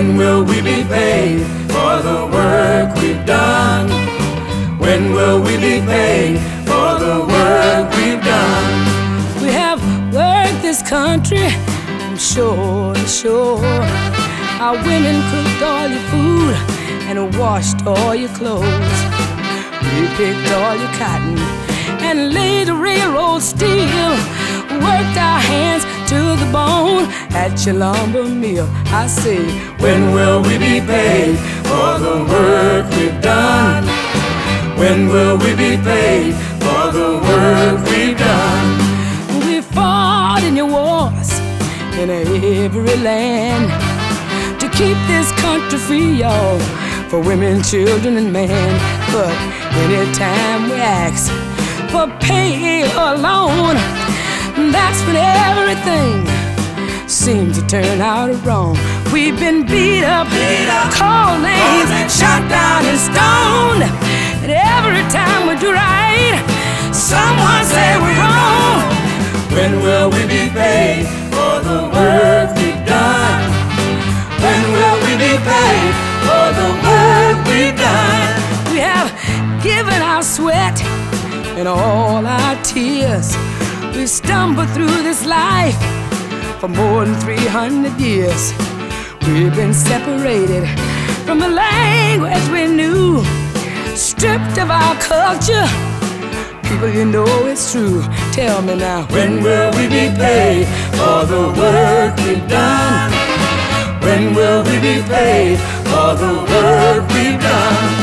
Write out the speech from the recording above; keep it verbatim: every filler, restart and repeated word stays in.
When will we be paid for the work we've done? When will we be paid for the work we've done? We have worked this country from shore to shore. Our women cooked all your food and washed all your clothes. We picked all your cotton and laid the railroad steel. Worked our hands to the bone at your lumber mill. I say, when will we be paid for the work we've done? When will we be paid for the work we've done? We fought in your wars in every land to keep this country free, y'all, for women, children, and man. But anytime we ask for pay or loan, that's when everything seems to turn out wrong. We've been beat up, beat up, called names, shot down and stoned. And every time we do right, someone say we're wrong. When will we be paid for the work we've done? When will we be paid for the work we've done? We have given our sweat and all our tears. We stumbled through this life for more than three hundred years. We've been separated from the language we knew, stripped of our culture. People, you know it's true. Tell me now, when will we be paid for the work we've done? When will we be paid for the work we've done?